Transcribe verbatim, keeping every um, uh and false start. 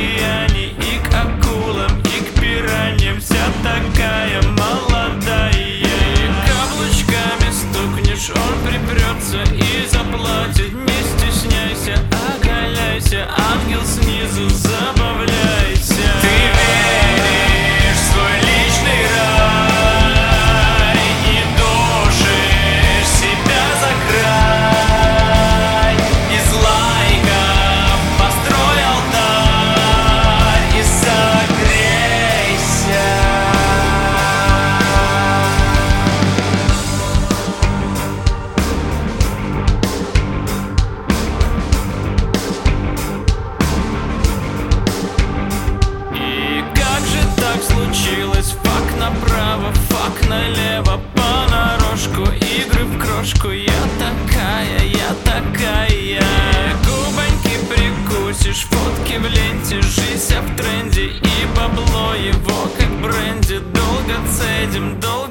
океане и к акулам, и к пираньям. Вся такая молодая. И каблучками стукнешь, он припрется и заплатит. Не стесняйся, оголяйся, ангел снизу, забавляйся. Ты веришь в свой личный рай и душишь себя за край. Из лайков построй алтарь и согрейся. И как же так случилось? Фак направо, фак налево, понарошку, игры в крошку. Я такая, я такая. Губоньки прикусишь, фотки в ленте, жизнь вся в тренде. И бабло его как бренди, долго цедим, долго